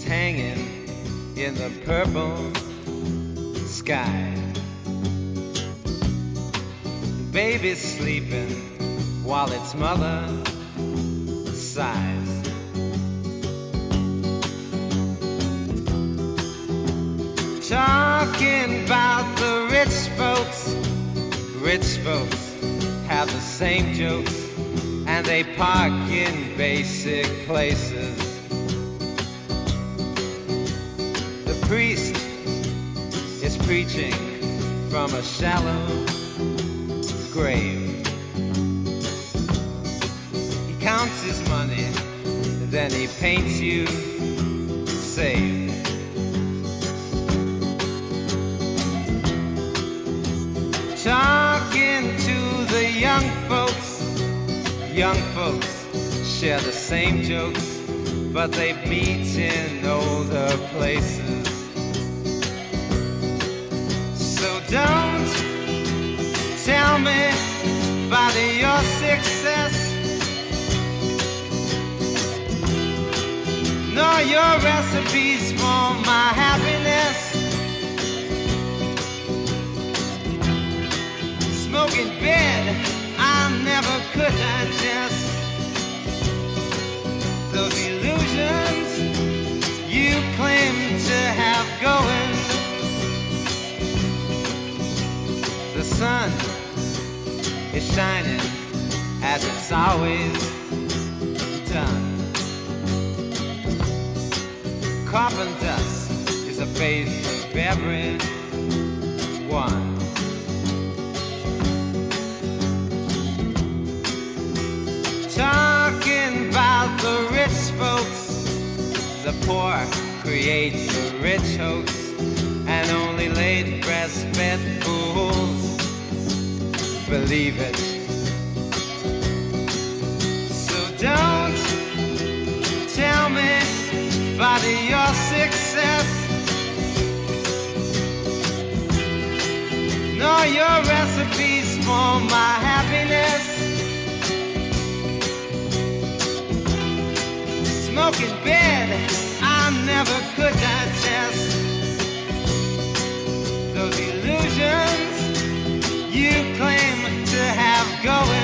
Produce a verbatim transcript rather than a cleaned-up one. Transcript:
hanging in the purple sky. Baby's sleeping while its mother sighs. Talking about the rich folks, rich folks have the same jokes, and they park in basic places. The priest is preaching from a shallow grave. He counts his money, then he paints you saved. Talking to the young folks, young folks share the same jokes, but they meet in older places. So don't tell me about your success, nor your recipes for my happiness. Smoking bed, I never could digest. Those illusions you claim to have going. The sun is shining as it's always done. Carbon dust is a face of everyone. Talking about the rich folks, the poor create the rich hoax, and only late breastfed fools believe it. So don't tell me about your success, nor your recipes for my happiness. Smoking bed, I never could digest. Those illusions you claim to have going.